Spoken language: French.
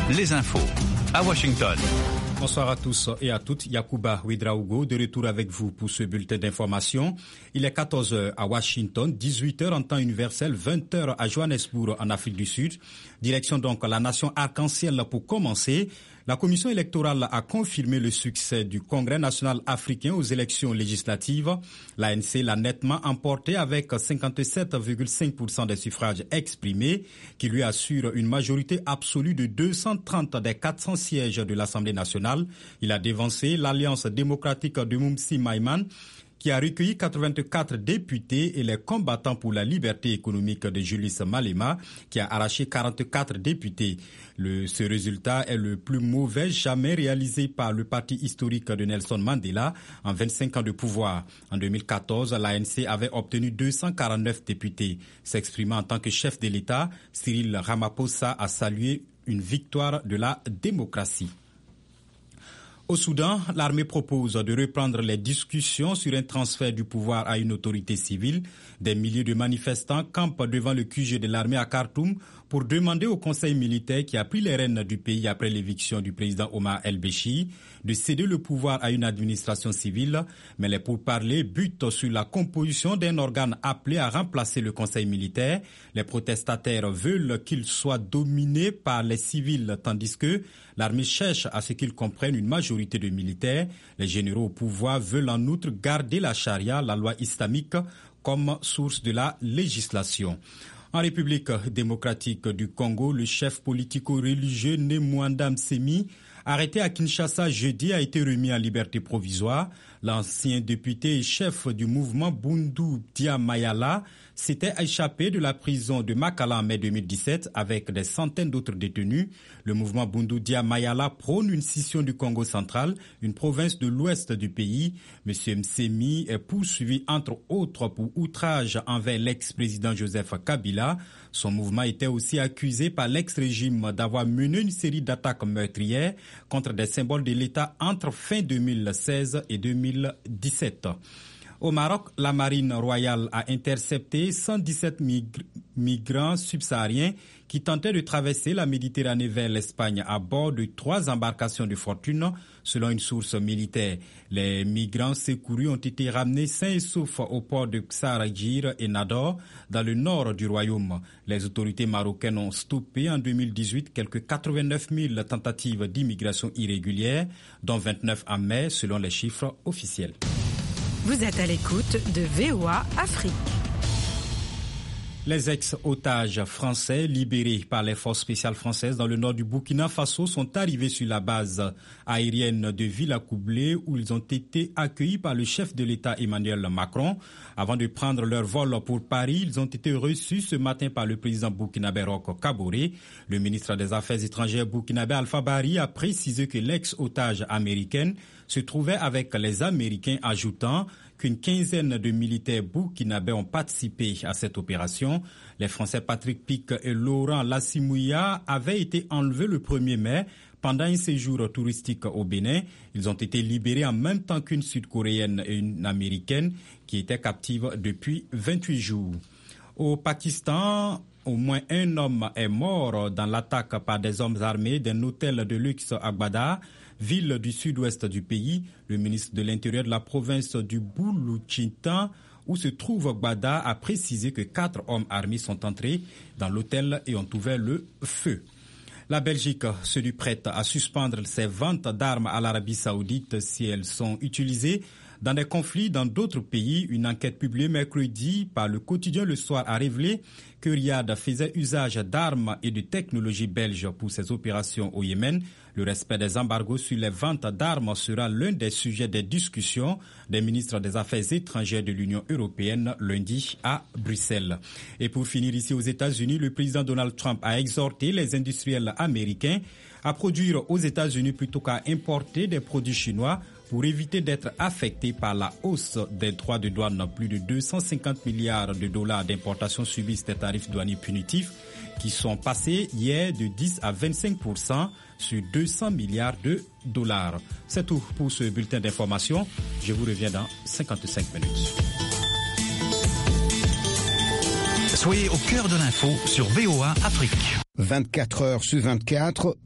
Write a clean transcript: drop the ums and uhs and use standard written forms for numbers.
les infos à Washington. Bonsoir à tous et à toutes. Yacouba Ouedraogo de retour avec vous pour ce bulletin d'information. Il est 14h à Washington, 18h en temps universel, 20h à Johannesburg en Afrique du Sud. Direction donc la nation arc-en-ciel pour commencer. La commission électorale a confirmé le succès du Congrès national africain aux élections législatives. L'ANC l'a nettement emporté avec 57,5% des suffrages exprimés, qui lui assure une majorité absolue de 230 des 400 sièges de l'Assemblée nationale. Il a dévancé l'Alliance démocratique de Mumsi Maïman, qui a recueilli 84 députés, et les combattants pour la liberté économique de Julius Malema, qui a arraché 44 députés. Ce résultat est le plus mauvais jamais réalisé par le parti historique de Nelson Mandela en 25 ans de pouvoir. En 2014, l'ANC avait obtenu 249 députés. S'exprimant en tant que chef de l'État, Cyril Ramaphosa a salué une victoire de la démocratie. Au Soudan, l'armée propose de reprendre les discussions sur un transfert du pouvoir à une autorité civile. Des milliers de manifestants campent devant le QG de l'armée à Khartoum pour demander au conseil militaire qui a pris les rênes du pays après l'éviction du président Omar el-Béchir de céder le pouvoir à une administration civile. Mais les pourparlers butent sur la composition d'un organe appelé à remplacer le conseil militaire. Les protestataires veulent qu'il soit dominé par les civils, tandis que l'armée cherche à ce qu'ils comprennent une majorité de militaires. Les généraux au pouvoir veulent en outre garder la charia, la loi islamique, comme source de la législation. En République démocratique du Congo, le chef politico-religieux Nemwanda Msemi, arrêté à Kinshasa jeudi, a été remis en liberté provisoire. L'ancien député et chef du mouvement Bundu Dia Mayala s'était échappé de la prison de Makala en mai 2017 avec des centaines d'autres détenus. Le mouvement Bundu Dia Mayala prône une scission du Congo central, une province de l'ouest du pays. M. Msemi est poursuivi entre autres pour outrage envers l'ex-président Joseph Kabila. Son mouvement était aussi accusé par l'ex-régime d'avoir mené une série d'attaques meurtrières contre des symboles de l'État entre fin 2016 et 2017. Au Maroc, la marine royale a intercepté 117 migrants subsahariens qui tentaient de traverser la Méditerranée vers l'Espagne à bord de 3 embarcations de fortune, selon une source militaire. Les migrants secourus ont été ramenés sains et saufs au port de Ksaragir et Nador, dans le nord du royaume. Les autorités marocaines ont stoppé en 2018 quelques 89 000 tentatives d'immigration irrégulière, dont 29 en mai, selon les chiffres officiels. Vous êtes à l'écoute de VOA Afrique. Les ex-otages français libérés par les forces spéciales françaises dans le nord du Burkina Faso sont arrivés sur la base aérienne de Villacoublay où ils ont été accueillis par le chef de l'État Emmanuel Macron. Avant de prendre leur vol pour Paris, ils ont été reçus ce matin par le président burkinabé Roch Kaboré. Le ministre des Affaires étrangères burkinabé Alpha Bari a précisé que l'ex-otage américaine se trouvait avec les Américains, ajoutant qu'une quinzaine de militaires burkinabés ont participé à cette opération. Les Français Patrick Pic et Laurent Lassimouya avaient été enlevés le 1er mai pendant un séjour touristique au Bénin. Ils ont été libérés en même temps qu'une Sud-Coréenne et une Américaine qui étaient captives depuis 28 jours. Au Pakistan, au moins un homme est mort dans l'attaque par des hommes armés d'un hôtel de luxe à Gwadar, ville du sud-ouest du pays. Le ministre de l'Intérieur de la province du Bouloutchintan, où se trouve Gwadar, a précisé que 4 hommes armés sont entrés dans l'hôtel et ont ouvert le feu. La Belgique se dit prête à suspendre ses ventes d'armes à l'Arabie Saoudite si elles sont utilisées dans des conflits dans d'autres pays. Une enquête publiée mercredi par le quotidien Le Soir a révélé que Riyad faisait usage d'armes et de technologies belges pour ses opérations au Yémen. Le respect des embargos sur les ventes d'armes sera l'un des sujets des discussions des ministres des Affaires étrangères de l'Union européenne lundi à Bruxelles. Et pour finir ici aux États-Unis, le président Donald Trump a exhorté les industriels américains à produire aux États-Unis plutôt qu'à importer des produits chinois pour éviter d'être affectés par la hausse des droits de douane. Plus de 250 milliards de dollars d'importation subissent des tarifs douaniers punitifs qui sont passés hier de 10 à 25% sur 200 milliards de dollars. C'est tout pour ce bulletin d'information. Je vous reviens dans 55 minutes. Soyez au cœur de l'info sur VOA Afrique. 24 heures sur 24,